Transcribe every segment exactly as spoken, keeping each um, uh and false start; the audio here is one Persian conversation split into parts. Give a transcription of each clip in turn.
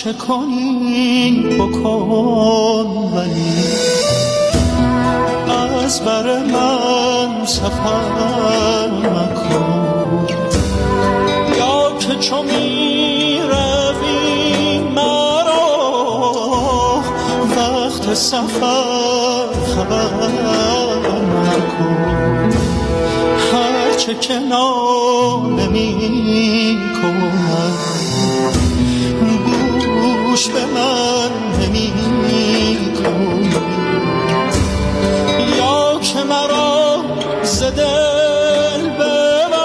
چه کنی بکن ولی از بر من سفر مکن، یا که چو می روی مرا وقت سفر خبر مکن. هرچه که ناله می کنم گوش به من نمی کنی، یا که مرا ز دل ببر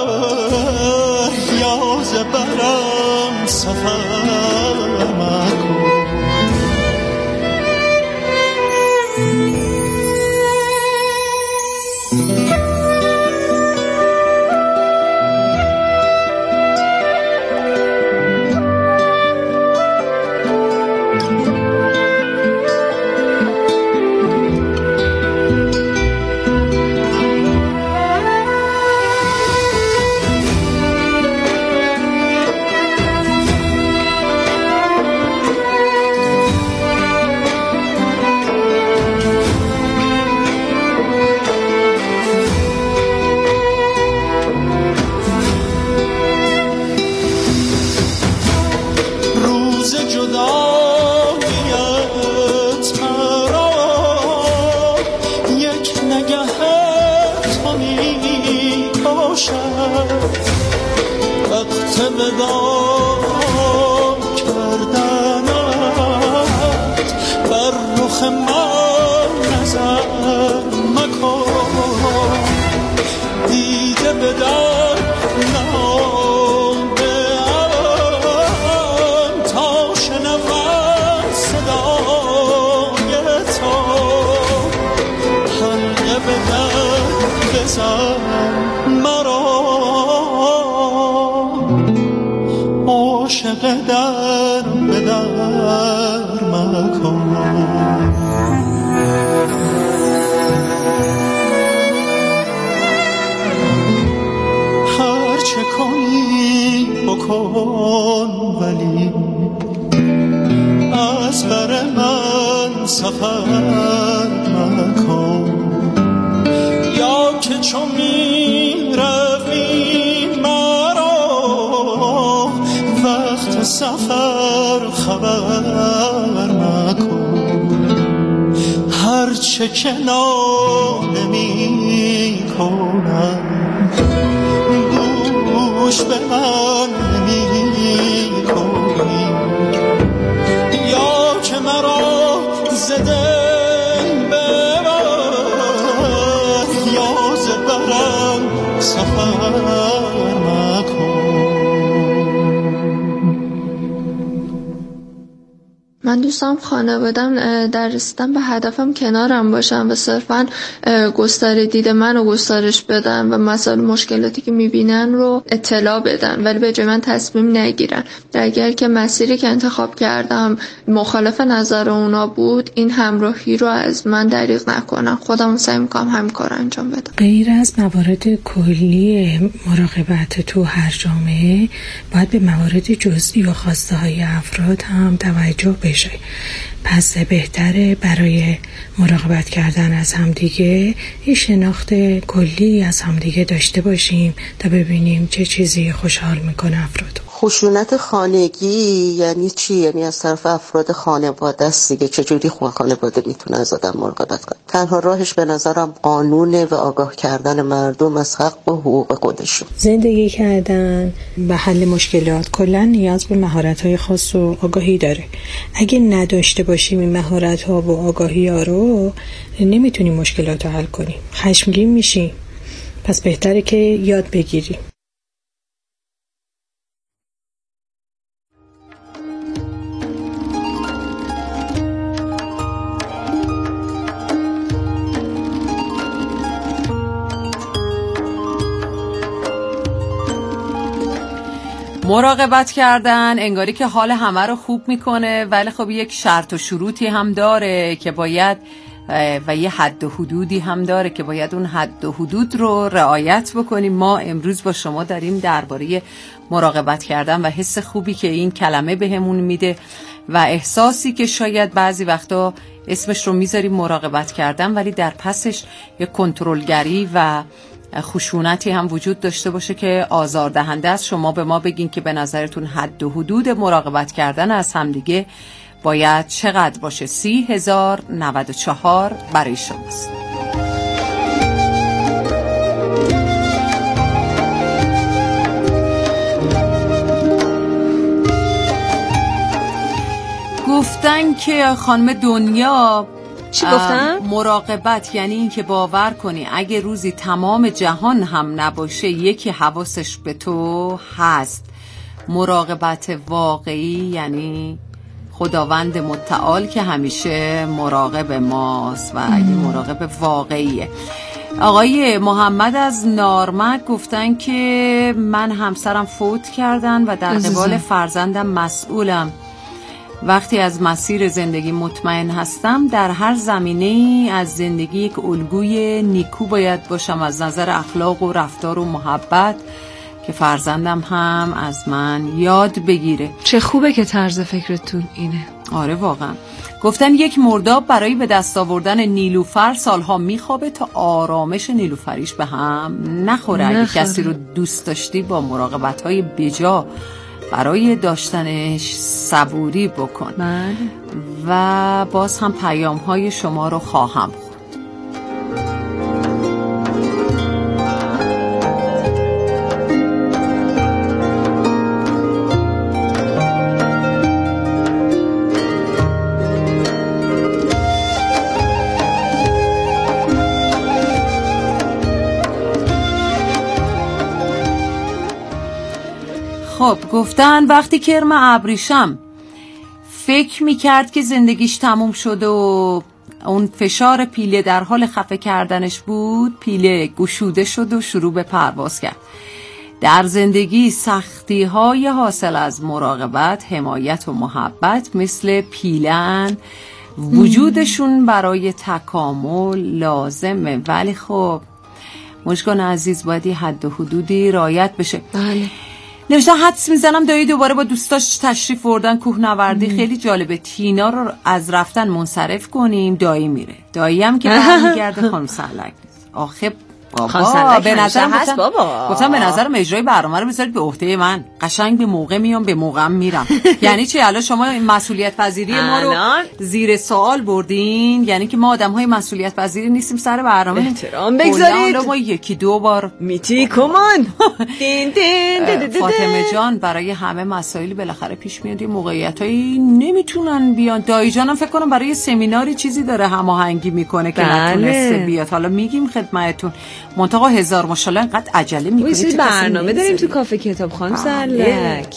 یا ز برم سفر مکن. چه که ناله می کنم گوش به من نمی کنی، یا که مرا ز دل ببر یا ز برم سفر مکن. من دوستم خانوادم در رسیدن به هدفم کنارم باشم و صرفا گستره دید من رو گسترش بدن و مسائل مشکلاتی که میبینن رو اطلاع بدن، ولی به جای من تصمیم نگیرن. اگر که مسیری که انتخاب کردم مخالف نظر اونا بود، این همراهی رو از من دریغ نکنن. خودم سعی میکنم همین کار انجام بدم. غیر از موارد کلی مراقبت تو هر جامعه، باید به موارد جزئی و خواسته های افراد هم توجه بشه. پس بهتره برای مراقبت کردن از همدیگه این شناخت کلی از همدیگه داشته باشیم تا ببینیم چه چیزی خوشحال میکنه افراد. خشونت خانگی یعنی چی؟ یعنی از طرف افراد خانواده است دیگه. چجوری خانواده میتونه از آدم مراقبت کنه؟ تنها راهش به نظرم قانونه و آگاه کردن مردم از حق و حقوق خودشون. زندگی کردن به حل مشکلات کلا نیاز به مهارت‌های خاص و آگاهی داره. اگه نداشته باشیم این مهارت‌ها و آگاهی‌ها رو، نمیتونیم مشکلات رو حل کنیم. خشمگین میشیم. پس بهتره که یاد بگیریم. مراقبت کردن انگاری که حال همه رو خوب میکنه، ولی خب یک شرط و شروطی هم داره که باید و یه حد و حدودی هم داره که باید اون حد و حدود رو رعایت بکنیم. ما امروز با شما داریم درباره مراقبت کردن و حس خوبی که این کلمه بهمون میده و احساسی که شاید بعضی وقتا اسمش رو میذاریم مراقبت کردن ولی در پسش یک کنترلگری و خشونتی هم وجود داشته باشه که آزاردهنده است. شما به ما بگین که به نظرتون حد و حدود مراقبت کردن از همدیگه باید چقدر باشه. سی هزار نود و چهار برای شماست. گفتن که خانم دنیا چی گفتن؟ مراقبت یعنی این که باور کنی اگه روزی تمام جهان هم نباشه یکی حواسش به تو هست. مراقبت واقعی یعنی خداوند متعال که همیشه مراقب ماست و این مراقب واقعیه. آقای محمد از نارمک گفتن که من همسرم فوت کردن و در قبال فرزندم مسئولم. وقتی از مسیر زندگی مطمئن هستم در هر زمینه‌ای از زندگی یک الگوی نیکو باید باشم از نظر اخلاق و رفتار و محبت که فرزندم هم از من یاد بگیره. چه خوبه که طرز فکرتون اینه. آره واقعا. گفتن یک مرداب برای به دست آوردن نیلوفر سالها میخوابه تا آرامش نیلوفریش به هم نخوره. اگه کسی رو دوست داشتی با مراقبت‌های بجا برای داشتنش صبوری بکن. بله. و باز هم پیام های شما رو خواهم خورد. خب گفتن وقتی کرم ابریشم فکر میکرد که زندگیش تموم شد و اون فشار پیله در حال خفه کردنش بود، پیله گشوده شد و شروع به پرواز کرد. در زندگی سختی های حاصل از مراقبت، حمایت و محبت مثل پیلن وجودشون برای تکامل لازمه، ولی خب مشکان عزیز باید حد و حدودی رعایت بشه. بله. نوشتن حدس میزنم دایی دوباره با دوستاش تشریف بردن کوهنوردی. خیلی جالبه. تینا رو از رفتن منصرف کنیم. دایی میره، دایی هم که برمیگرده خانم سلک. آخه بابا به نظر هست بابا گفتم به نظرم اجرای برنامه رو بذارید به عهده من. قشنگ به موقع میام به موقع میرم. یعنی چی الان شما مسئولیت پذیری ما رو زیر سوال بردین؟ یعنی که ما آدم‌های مسئولیت پذیری نیستیم سر برنامه؟ احترام بگذارید. ما یکی دو بار میتی کمان دین دین. فاطمه جان برای همه مسائل بالاخره پیش میاد، موقعیتایی نمیتونن بیان. دایی جانم فکر کنم برای سمیناری چیزی داره هماهنگی میکنه که نتونسته بیاد. حالا میگیم خدمتتون. منتها هزار ماشاءالله انقدر عجله میکنید. چه برنامه داریم تو کافه کتاب خانم سلک.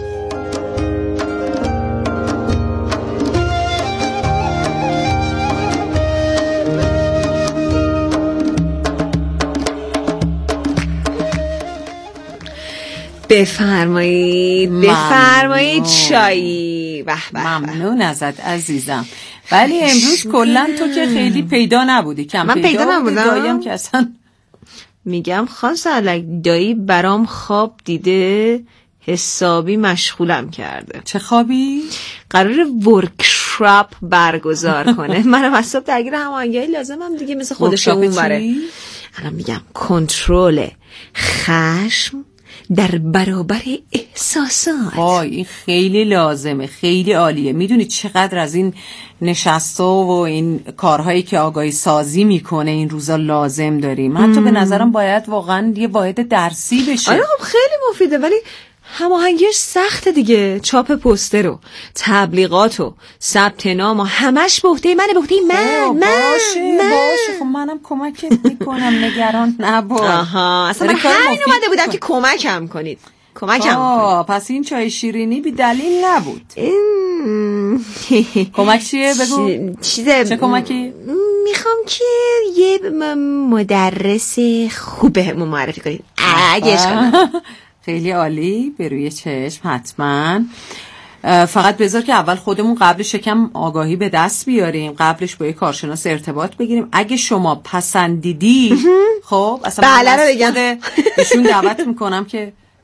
بفرمایید بفرمایید چایی. به به ممنون ازت عزیزم. ولی امروز کلا تو که خیلی پیدا نبودی. کم من پیدا نبودم. داییم که اصلا میگم خان سلک دایی برام خواب دیده حسابی مشغولم کرده. چه خوابی؟ قرار ورکشاپ برگزار کنه. منم از صبح درگیر هماهنگی لازمم دیگه مثل خودش اون بره. الان میگم کنترل خشم در برابر احساسات. وای این خیلی لازمه، خیلی عالیه. میدونی چقدر از این نشسته و این کارهایی که آگاهی سازی میکنه این روزا لازم داریم. حتی به نظرم باید واقعا یه واحد درسی بشه. آره خب خیلی مفیده، ولی هماهنگیش سخته دیگه. چاپ پوستر و تبلیغات و ثبت نام و همش به عهده منه، به عهده من. من باشه من. باشه خب منم کمکت میکنم، نگران نباش. آها اصلا من همین اومده بودم که کمکم کنید. کمکم کنید. پس این چای شیرینی بی دلیل نبود. این... کمک چیه بگو؟ چیزه چه کمکی؟ میخوام که یه مدرس خوبه معرفی کنید اگه خیلی عالی. به روی چشم حتما. فقط بذار که اول خودمون قبلش یکم آگاهی به دست بیاریم، قبلش با یه کارشناس ارتباط بگیریم. اگه شما پسندیدی خب اصلا بله رو بگم ایشون دعوت میکنم که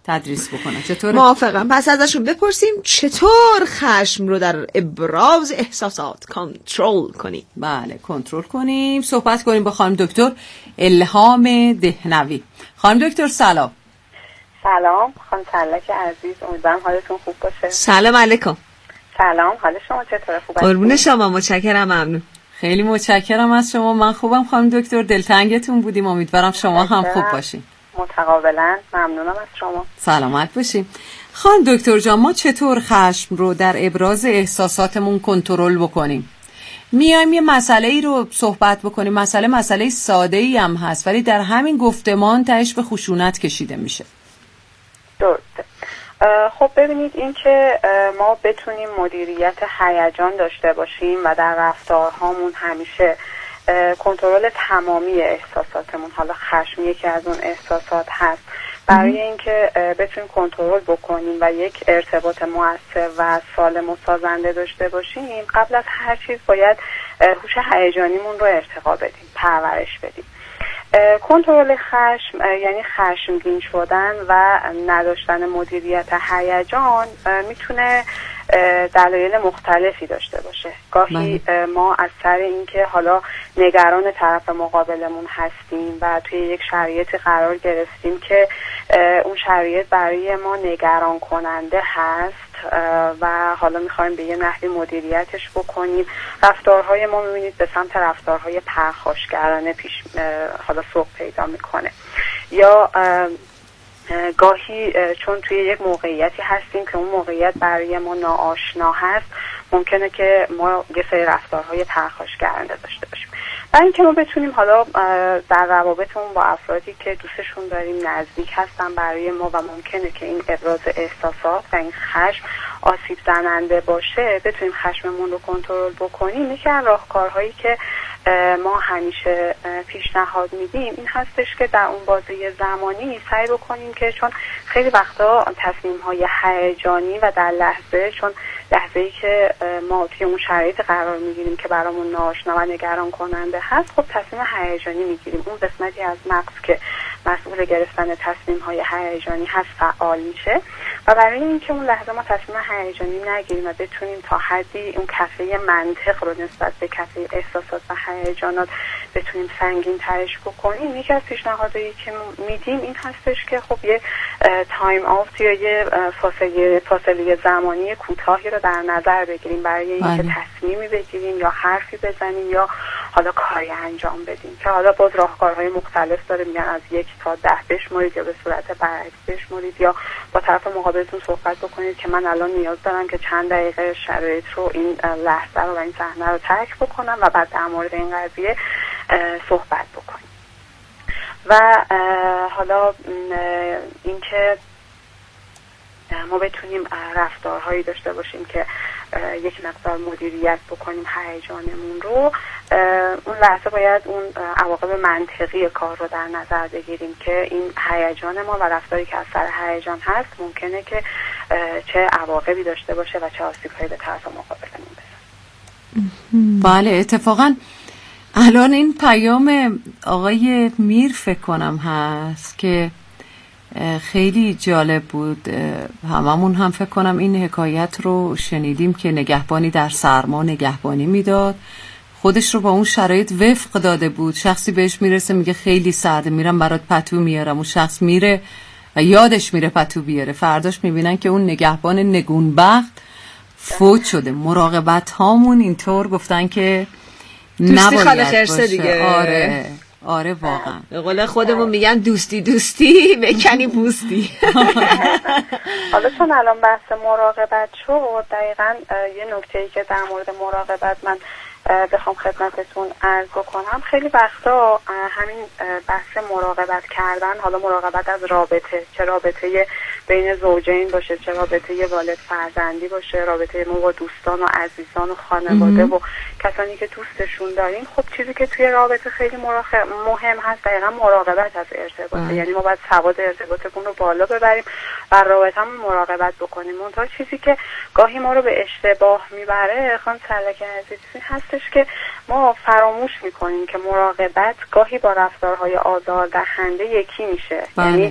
تدریس بکنن. چطوره؟ موافقم. پس ازشون بپرسیم چطور خشم رو در ابراز احساسات کنترل کنیم. بله کنترل کنیم. صحبت کنیم با خانم دکتر الهام دهنوی. خانم دکتر سلام. سلام خانم تلک عزیز، امیدوارم حالتون خوب باشه. سلام علیکم. سلام، حال شما چطوره؟ خوبه؟ قربون شما، متشکرم، ممنون. خیلی متشکرم از شما. من خوبم خانم دکتر، دلتنگتون بودیم، امیدوارم شما هم خوب باشین. متقابلا، ممنونم از شما. سلامت باشین. خانم دکتر جان، ما چطور خشم رو در ابراز احساساتمون کنترل بکنیم؟ میایم یه مسئله ای رو صحبت بکنیم، مسئله مسئله ساده ای هم هست ولی در همین گفتمان تهش به خشونت کشیده میشه. درسته. خب ببینید، این که ما بتونیم مدیریت هیجان داشته باشیم و در رفتارهامون همیشه کنترل تمامی احساساتمون، حالا خشم یکی از اون احساسات هست، برای اینکه بتونیم کنترل بکنیم و یک ارتباط مؤثر و سالم و سازنده داشته باشیم، قبل از هر چیز باید هوش هیجانیمون رو ارتقا بدیم، پرورش بدیم. کنترل خشم یعنی خشمگین شدن و نداشتن مدیریت هیجان میتونه دلایل مختلفی داشته باشه. گاهی ما از سر اینکه حالا نگران طرف مقابلمون هستیم و توی یک شرایطی قرار گرفتیم که اون شرایط برای ما نگران کننده هست و حالا میخوایم به یه نحوی مدیریتش بکنیم، رفتارهای ما میبینید به سمت رفتارهای پرخاشگرانه پیش حالا سوق پیدا میکنه. یا گاهی چون توی یک موقعیتی هستیم که اون موقعیت برای ما ناآشنا هست، ممکنه که ما یه سری رفتارهای پرخاشگرانه داشته باشیم. برای اینکه ما بتونیم حالا در روابطمون با افرادی که دوستشون داریم نزدیک هستن برای ما و ممکنه که این ابراز احساسات و این خشم آسیب زننده باشه، بتونیم خشممون رو کنترل بکنیم، یکی از راهکارهایی که ما همیشه پیشنهاد میدیم این هستش که در اون بازه زمانی سعی بکنیم که، چون خیلی وقتا تصمیم‌های هیجانی و در لحظه، چون لحظه‌ای که ما توی اون شرایط قرار میگیریم که برامون ناآشنا و نگران کننده هست، خب تصمیم هیجانی میگیریم. اون قسمتی از مغز که مسئول گرفتن تصمیم‌های هیجانی هست فعال میشه و برای اینکه اون لحظه ما تصمیم هیجانی نگیریم و بتونیم تا حدی اون کفه منطق رو نسبت به کفه احساسات و هیجانات بتونیم سنگین ترش بکنیم، یکی از پیشنهادایی که میدیم این هستش که خب یه تایم آوت یا یه فاصله فاصله زمانی کوتاهی رو در نظر بگیریم برای اینکه تصمیمی بگیریم یا حرفی بزنیم یا حالا کاری انجام بدیم، که حالا باز راهکارهای مختلف داره. میگن از یک تا ده بشمرید یا به صورت برعکس بشمرید، یا با طرف مقابلتون صحبت بکنید که من الان نیاز دارم که چند دقیقه شرایط رو، این لحظه رو و این صحنه رو ترک بکنم و بعد در مورد این قضیه صحبت بکنیم. و حالا اینکه ما بتونیم رفتارهایی داشته باشیم که یک مقدار مدیریت بکنیم هیجانمون رو، اون لحظه باید اون عواقب منطقی کار رو در نظر بگیریم که این هیجان ما و رفتاری که از سر هیجان هست ممکنه که چه عواقبی داشته باشه و چه آسیب‌هایی به طرف مقابلمون بزنه. بله، اتفاقاً الان این پیام آقای میر فکر کنم هست که خیلی جالب بود. هممون هم فکر کنم این حکایت رو شنیدیم که نگهبانی در سرما نگهبانی میداد، خودش رو با اون شرایط وفق داده بود. شخصی بهش میرسه میگه خیلی سرده، میرم برات پتو میارم، اون شخص میره و یادش میره پتو بیاره، فرداش میبینن که اون نگهبان نگونبخت فوت شده. مراقبت هامون اینطور گفتن که نباید باشه. دیگه. آره آره واقعا به قول خودمون میگن دوستی دوستی بکنی پوستی. حالا چون الان بحث مراقبت شد، دقیقاً یه نکته‌ای که در مورد مراقبت من بخوام خدمتتون عرض بکنم، خیلی وقتا همین بحث مراقبت کردن، حالا مراقبت از رابطه، چه رابطه بین زوجین باشه، چه رابطه والد فرزندی باشه، رابطه ما با دوستان و عزیزان و خانواده و کسانی که دوستشون داریم، خب چیزی که توی رابطه خیلی مهم هست دقیقا مراقبت از ارتباطه. یعنی ما باید سواد ارتباطمون رو بالا ببریم و رابطه‌مون مراقبت بکنیم. منتها چیزی که گاهی ما رو به اشتباه میبره خانم سلک عزیز هست که ما فراموش میکنیم که مراقبت گاهی با رفتارهای آزاردهنده یکی میشه. بله. یعنی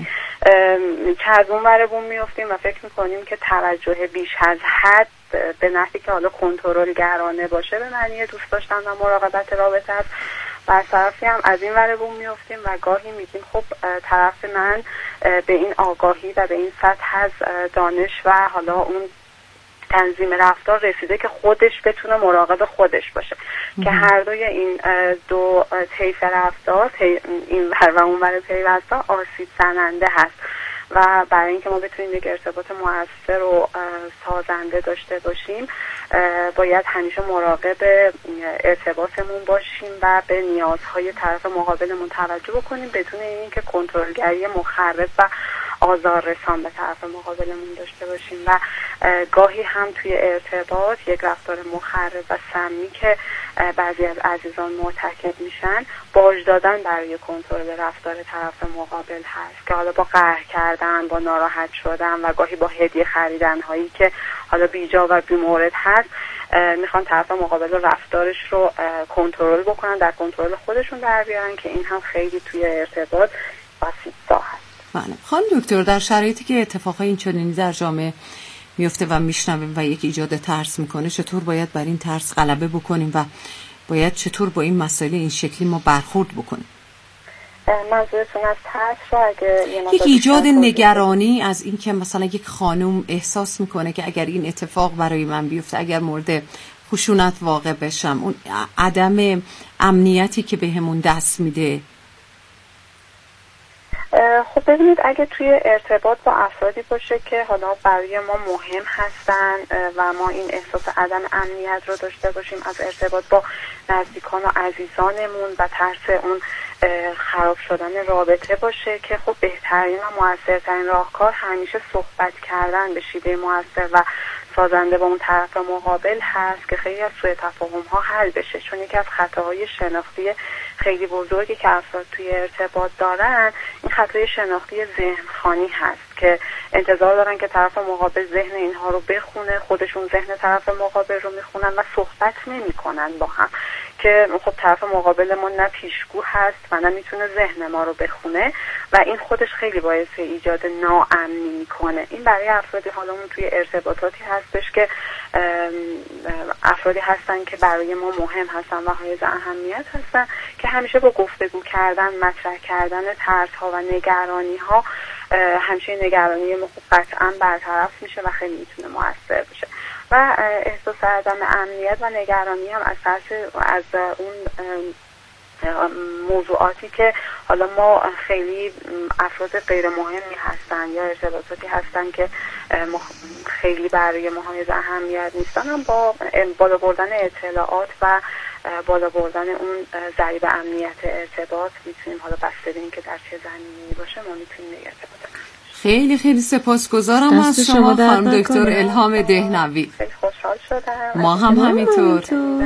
که از اون ور بوم میافتیم و فکر میکنیم که توجه بیش از حد به نحوی که حالا کنترلگرانه باشه به معنی دوست داشتن و مراقبت رابطه است و از طرفی هم از این ور بوم میافتیم و گاهی میگیم خب طرف من به این آگاهی و به این سطح از دانش و حالا اون تنظیم رفتار رسیده که خودش بتونه مراقب خودش باشه که هر دوی این دو طیف رفتار این ور و اون ور پیوسته آسیب زننده هست و برای اینکه ما بتونیم یک ارتباط مؤثر و سازنده داشته باشیم باید همیشه مراقب ارتباطمون باشیم و به نیازهای طرف مقابلمون توجه بکنیم بدون اینکه کنترلگری مخرب و آزاررسان به طرف مقابلمون داشته باشیم و گاهی هم توی ارتباط یک رفتار مخرب و سمی که بعضی از عزیزان مرتکب میشن باج دادن برای کنترل رفتار طرف مقابل هست که حالا با قهر کردن، با ناراحت شدن و گاهی با هدیه خریدن هایی که حالا بیجا و بیمورد هست میخوان طرف مقابل رفتارش رو کنترل بکنن، در کنترل خودشون در بیارن که این هم خیلی توی ارتباط آسیب‌زا هست. بله. خانم دکتر، در شرایطی که اتفاقای این چنینی در جامعه میفته و میشنویم و یک ایجاد ترس میکنه، چطور باید بر این ترس غلبه بکنیم و باید چطور با این مسائل این شکلی ما برخورد بکنیم؟ منظورتون از ترس رو اگه یک ایجاد نگرانی از این که مثلا یک خانم احساس میکنه که اگر این اتفاق برای من بیفته، اگر مورد خشونت واقع بشم، اون عدم امنیتی که بهمون دست میده. خب ببینید اگه توی ارتباط با افرادی باشه که حالا برای ما مهم هستن و ما این احساس عدم امنیت رو داشته باشیم از ارتباط با نزدیکان و عزیزانمون و ترس اون خراب شدن رابطه باشه که خب بهترین و موثرترین راهکار همیشه صحبت کردن به شیوه موثر و سازنده با اون طرف مقابل هست که خیلی از سوء تفاهم ها حل بشه، چون یکی از خطاهای شناختی خیلی بزرگی که افراد توی ارتباط دارن این خطای شناختی ذهن خوانی هست که انتظار دارن که طرف مقابل ذهن اینها رو بخونه، خودشون ذهن طرف مقابل رو میخونن و صحبت نمیکنن با هم که خب طرف مقابل ما نه پیشگو هست و نه میتونه ذهن ما رو بخونه و این خودش خیلی باعث ایجاد ناامنی میکنه. این برای افرادی حالا اون توی ارتباطاتی هستش که افرادی هستن که برای ما مهم هستن و حائز اهمیت هستن که همیشه با گفتگو کردن، مطرح کردن ترس ها و نگرانی ها همیشه نگرانی ما قطعا برطرف میشه و خیلی میتونه موثر بشه و احساس عدم امنیت و نگرانی هم از از اون موضوعاتی که حالا ما خیلی افراد غیر مهمی هستن یا ارتباطاتی هستن که خیلی برای ما حائز اهمیت نیستن هم با بالا بردن اطلاعات و بالا بردن اون ضریب امنیت ارتباط میتونیم حالا بسته به این که در چه زمینه‌ای باشه ما میتونیم ارتباط کنیم. خیلی خیلی سپاسگزارم از شما خانم دکتر الهام دهنوی. خیلی خوشحال شدم. ما هم همینطور.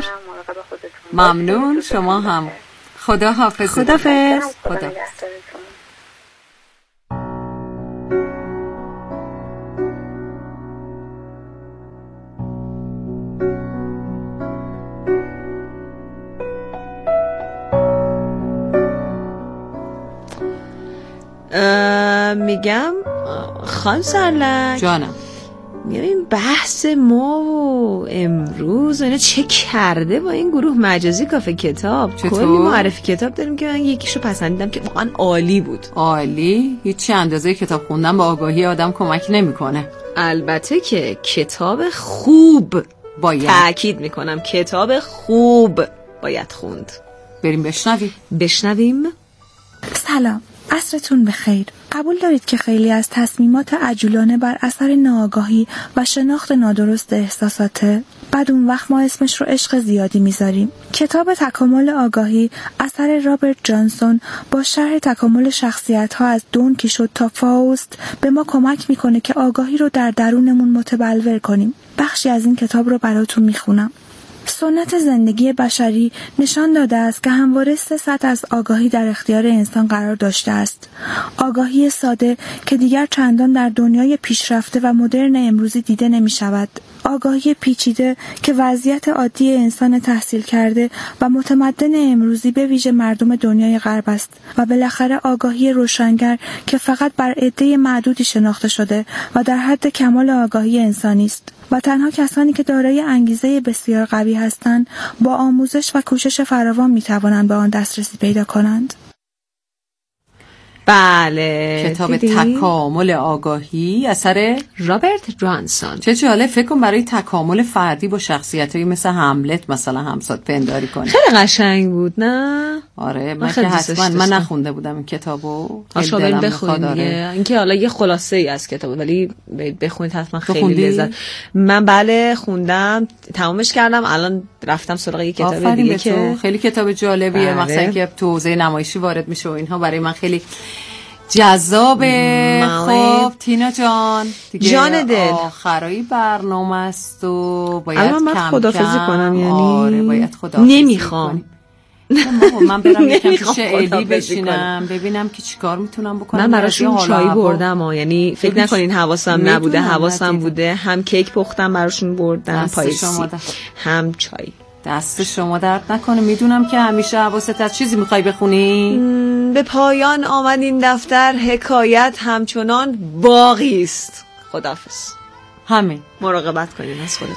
ممنون. شما هم. خدا حافظ. خدا حافظ. خدا. میگم خان سرلک جانم، میگم این بحث ما و امروز اینا چه کرده با این گروه مجازی کافه کتاب. کلی معرفی کتاب داریم که من یکیشو پسندیدم که واقعا عالی بود. عالی؟ هیچی اندازه کتاب خوندن با آگاهی آدم کمک نمیکنه. البته که کتاب خوب باید، تأکید میکنم کتاب خوب باید خوند. بریم بشنویم. بشنویم. سلام، عصرتون بخیر. قبول دارید که خیلی از تصمیمات عجولانه بر اثر ناآگاهی و شناخت نادرست احساساته؟ بعد اون وقت ما اسمش رو عشق زیادی میذاریم. کتاب تکامل آگاهی اثر رابرت جانسون با شرح تکامل شخصیت‌ها از دون کیشوت تا فاوست به ما کمک میکنه که آگاهی رو در درونمون متبلور کنیم. بخشی از این کتاب رو براتون میخونم. سنت زندگی بشری نشان داده است که همواره سه سطح از آگاهی در اختیار انسان قرار داشته است. آگاهی ساده که دیگر چندان در دنیای پیشرفته و مدرن امروزی دیده نمی شود. آگاهی پیچیده که وضعیت عادی انسان تحصیل کرده و متمدن امروزی به ویژه مردم دنیای غرب است و بالاخره آگاهی روشنگر که فقط بر عده معدودی شناخته شده و در حد کمال آگاهی انسانی است و تنها کسانی که دارای انگیزه بسیار قوی هستند با آموزش و کوشش فراوان میتوانند به آن دسترسی پیدا کنند. بله، کتاب دیدی؟ تکامل آگاهی اثر رابرت جانسون. چه جالب. فکر کن برای تکامل فردی با شخصیتایی مثل هملت مثلا همساد پنداری کنی. خیلی قشنگ بود نه؟ آره من که حتما من نخونده بودم این کتابو. آشا بریم بخونید دیگه. اینکه حالا یه خلاصه ای از کتابه ولی بخونید حتما خیلی بخوندی؟ لذت. من بله خوندم، تمامش کردم، الان رفتم سراغ یه کتاب دیگه که خیلی کتاب جالبیه. بله. مثلا که تو حوزه نمایشی وارد میشه و اینها برای من خیلی جذابه. خب تینا جان دیگه جان دل آخرای برنامه است و باید من کم خداحافظی کم کنم. یعنی آره باید خداحافظی نمیخوام کنیم. من برم یکم پیش الی بشینم ببینم که چیکار میتونم بکنم. من براشون چای بردم ها. یعنی فکر نکنین حواسم نبوده، حواسم بوده. هم کیک پختم براشون بردم پایسی، هم چای. دست شما درد نکنه. میدونم که همیشه حواست از چیزی میخوای بخونی. به پایان آمد این دفتر، حکایت همچنان باقی است. خداحافظ. همین. مراقبت کنین از خودتون.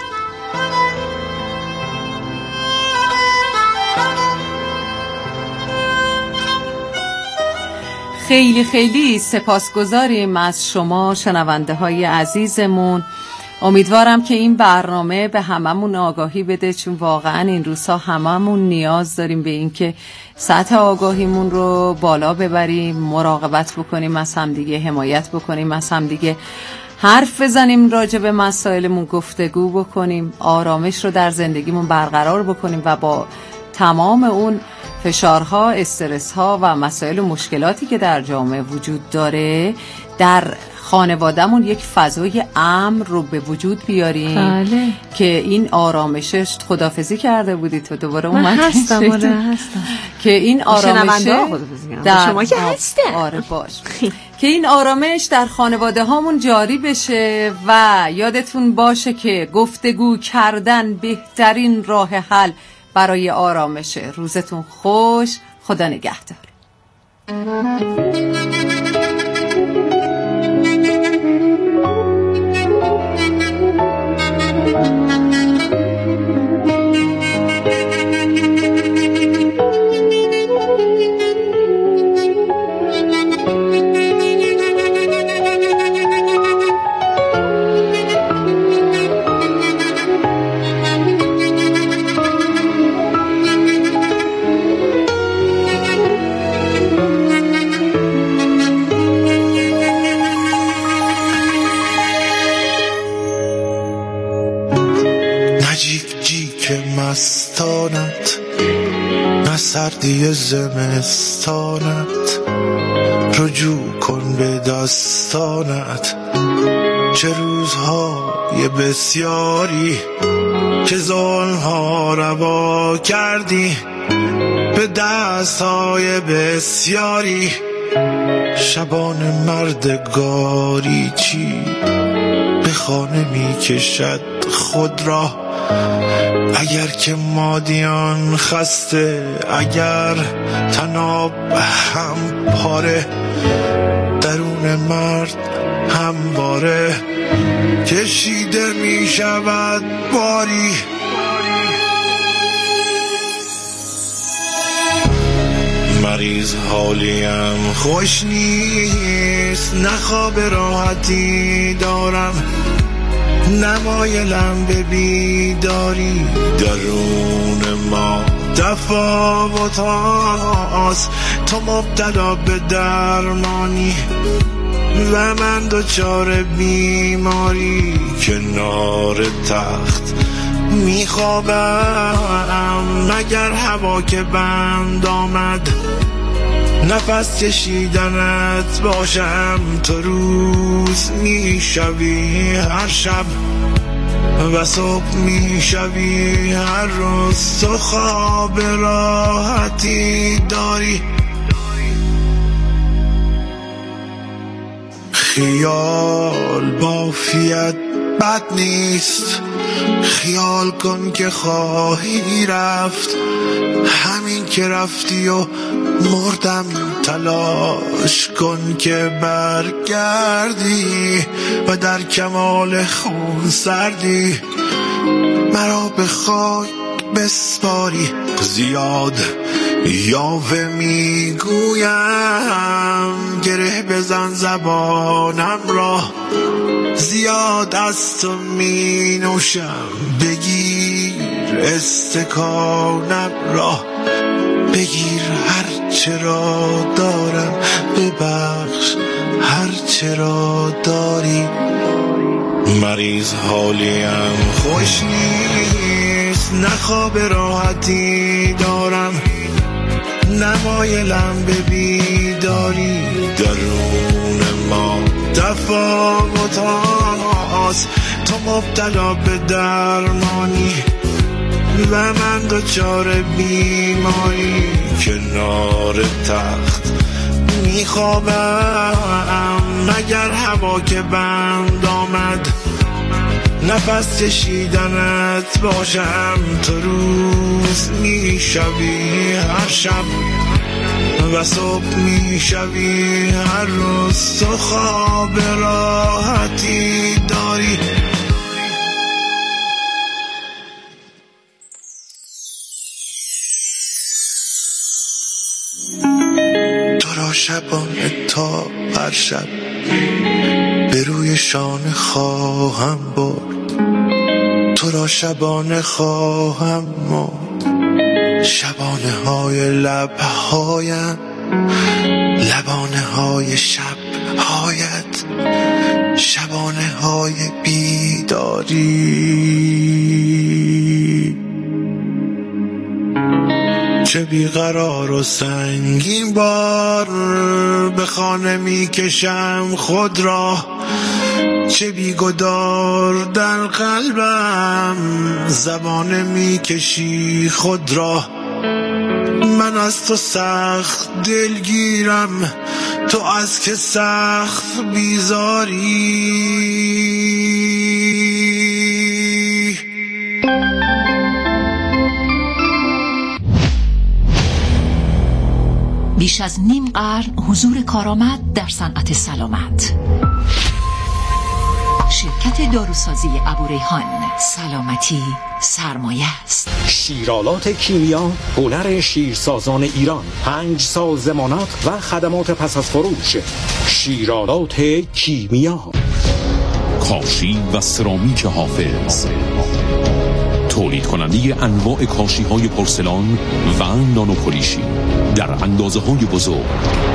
خیلی خیلی سپاسگزاریم از شما شنونده های عزیزمون. امیدوارم که این برنامه به هممون آگاهی بده، چون واقعا این روزها هممون نیاز داریم به این که سطح آگاهیمون رو بالا ببریم، مراقبت بکنیم از همدیگه، حمایت بکنیم از همدیگه، حرف بزنیم راجع به مسائلمون، گفتگو بکنیم، آرامش رو در زندگیمون برقرار بکنیم و با تمام اون فشارها، استرسها و مسائل و مشکلاتی که در جامعه وجود داره در خانوادهمون یک فضای امن رو به وجود بیاریم. بله. که این آرامشش خدافزی کرده بودی تو دوباره اومد. من هستم آره هستم که این آرامش در شما که هسته. آره باش. که این آرامش در خانواده هامون جاری بشه و یادتون باشه که گفتگو کردن بهترین راه حل برای آرامشه. روزتون خوش. خدا نگهدار. مستانت نه سردی زمستانت، رجوع کن به دستانت. چه روزهای بسیاری که ظلمها روا کردی، به دستهای بسیاری شبان مردگاری چی به خانه می کشد خود را. اگر که مادیان خسته، اگر تناب هم پاره، درون مرد همواره کشیده می شود باری. مریض حالیم خوش نیست، نه خواب راحتی دارم، نمایلم به بیداری. درون ما تفاوت هاست، تو مبتلا به درمانی و من دچار بیماری. کنار تخت میخوابم، مگر هوا که بند آمد نفس کشیدنت باشم. تو روز میشوی هر شب و صبح میشوی هر روز تو خواب راحتی داری. خیال بافیت بد نیست، خیال کن که خواهی رفت، همین که رفتی و مردم تلاش کن که برگردی و در کمال خون سردی مرا به خاک بسپاری. زیاد یاوه میگویم گره بزن زبانم را، زیاد از تو می نوشم بگیر استکانم را. بگیر هر چرا دارم، ببخش هر چرا داری. مریض حالیم خوش نیست، نه خواب راحتی دارم، نمایلم به بیداری. درون ما تفاوت هاست، تو مبتلا به درمانی و من دچار بیماری. کنار تخت میخوابم مگر هوا که بند آمد، نفس کشیدنت باشم. تو روز میشوی هر شب و صبح میشوی هر روز، تو خواب راحتی داری. تو را شبانه تا هر شب به روی شانه خواهم برد، تو را شبانه خواهم مرد. شبانه های لبهایم، لبانه های شب هایت، شبانه های بیداری. چه بیقرار و سنگین بار به خانه می کشم خود را، چه بیگدار در قلبم زبانه می کشی خود را. من از تو سخت دلگیرم، تو از که سخت بیزاری. بیش از نیم قرن حضور کارآمد در صنعت سلامت. شرکت داروسازی ابوریحان، سلامتی سرمایه است. شیرالات کیمیا، هنر شیرسازان ایران. پنج سال ضمانت و خدمات پس از فروش. شیرالات کیمیا. کاشی و سرامیک حافظ، تولید کننده انواع کاشی های پورسلان و نانوپولیشی در اندازه های بزرگ.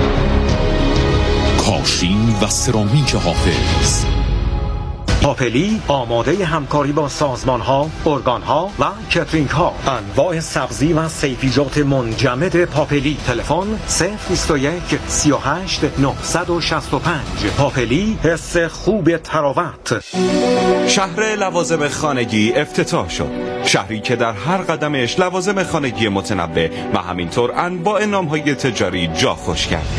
کاشی و سرامیک حافظ. پاپلی آماده همکاری با سازمان ها، ارگان ها و کترینگ ها. انواع سبزی و سیفیجات منجمد پاپلی. تلفن صفر بیست و یک سی و هشت نهصد و شصت و پنج. پاپلی، حس خوب تراوت. شهر لوازم خانگی افتتاح شد. شهری که در هر قدمش لوازم خانگی متنوع و همینطور انواع نام‌های تجاری جا خوش کرد.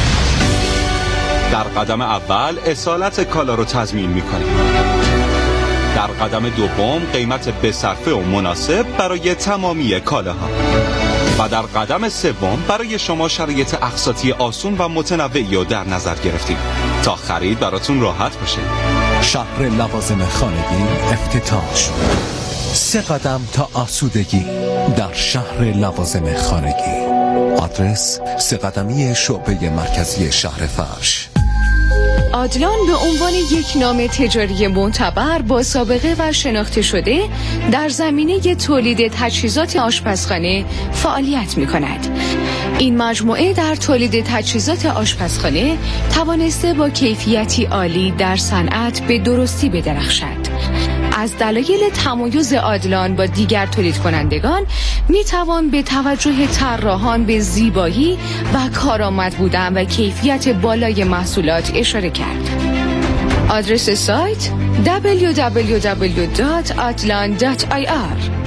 در قدم اول اصالت کالا رو تضمین می‌کنیم. در قدم دوم قیمت بصرفه و مناسب برای تمامی کالاها. و در قدم سوم برای شما شرایط اقساطی آسون و متنوعی رو در نظر گرفتیم تا خرید براتون راحت باشه. شهر لوازم خانگی افتتاح شد. سه قدم تا آسودگی در شهر لوازم خانگی. آدرس سه قدمی شعبه مرکزی شهر فرش. آدلان به عنوان یک نام تجاری معتبر با سابقه و شناخته شده در زمینه تولید تجهیزات آشپزخانه فعالیت می کند. این مجموعه در تولید تجهیزات آشپزخانه توانسته با کیفیتی عالی در صنعت به درستی بدرخشد. از دلایل تمایز آدلان با دیگر تولید کنندگان می توان به توجه طراحان به زیبایی و کارآمد بودن و کیفیت بالای محصولات اشاره کرد. آدرس سایت دبلیو دبلیو دبلیو دات atlan دات آی آر.